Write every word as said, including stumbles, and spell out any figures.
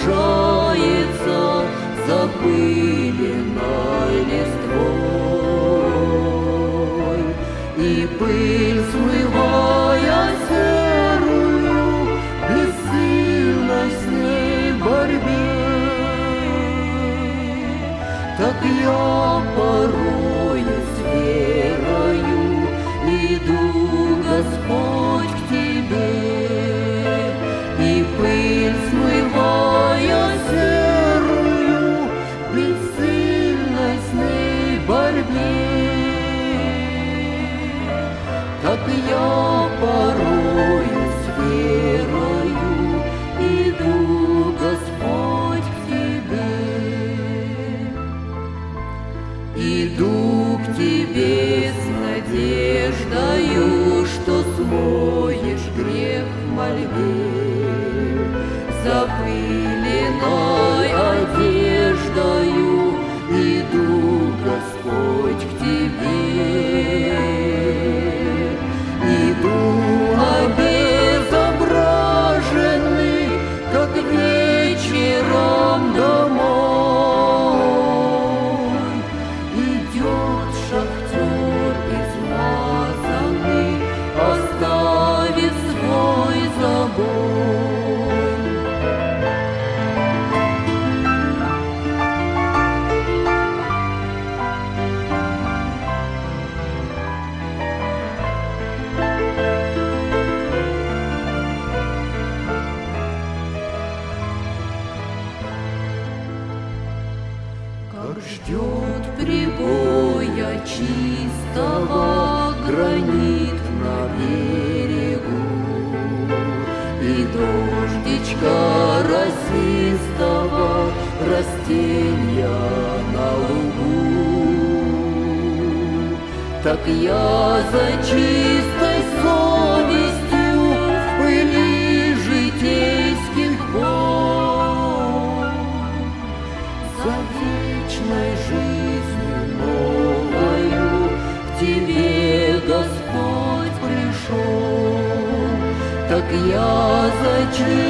пробуждается запыленной листвой, и пыль, смывая серую, бессильной с ней борьбе. Так я порою с верою иду, Господь, к Тебе, и пыль, смывая серую, бессильной с ней борьбе. Так я порою с верою иду, Господь, к Тебе. Иду к Тебе с надеждою, что смоешь грех в мольбе. Запыленной одеждою иду, Господь, к Тебе. Иду обезображенный, как вечером домой. Идет шахтер измазанный, оставив свой забой. Как ждет прибоя чистого гранит на берегу, и дождичка росистого растения на лугу. Так я за чистой совестью в пыли житейских вод, за вечной жизнью новою к Тебе, Господь, пришел. Так я за чистой